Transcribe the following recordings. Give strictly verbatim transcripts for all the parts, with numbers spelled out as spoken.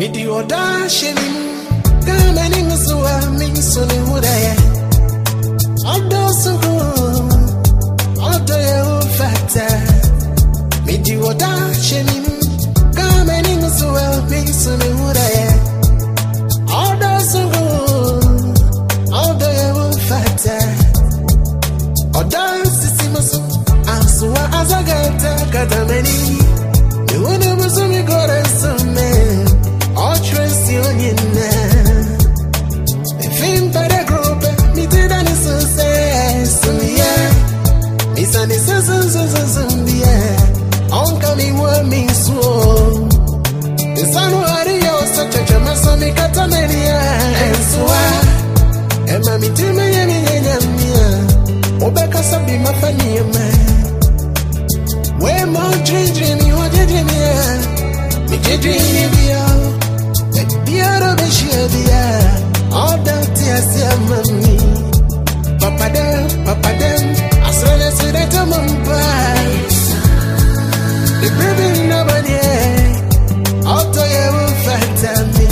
Midi oda shenim kama ningusuwa minsuni hudaya Odo sungu Odo ya ufata Midi oda shenim kama ningusuwa minsuni hudaya Odo sungu Odo ya ufata Oda sisimasu Asuwa azagata katameni Niwune musumi gore sume All trust you in there. If in the group, me did any so say, so yeah. Miss Annie says, so so so yeah. On coming with me so. The sun will be such a jamaso, me catamania, and so I. And mammy, Timmy, and me, Obeka Sabi, my funny man. Where more dream, you are dreaming, me dreaming, Biaro be shebia, all that yes ya mami. Papa dem, papa dem, asrele sireta mumpa. The baby nobody, all to you will fight me.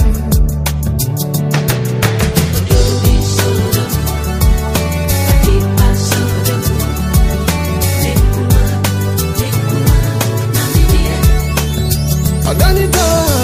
I done it all.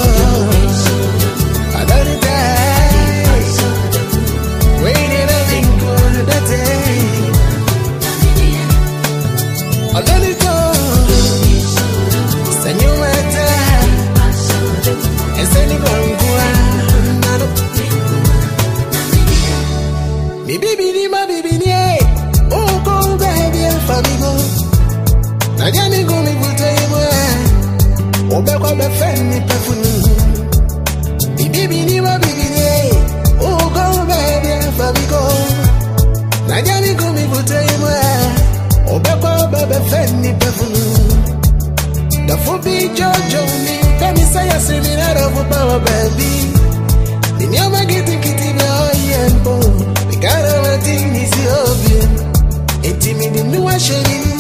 Obeko be feni pefunu Bibi ni wa bibi ni O go baby fabigo Naja mi go mi bute imwe Obeko be feni pefunu Da fubi jojo mi Kami saya seminara fupa baby Nini oma giti kiti be oyembo Mikara wati nisi obie Eti mi di nuwa sheni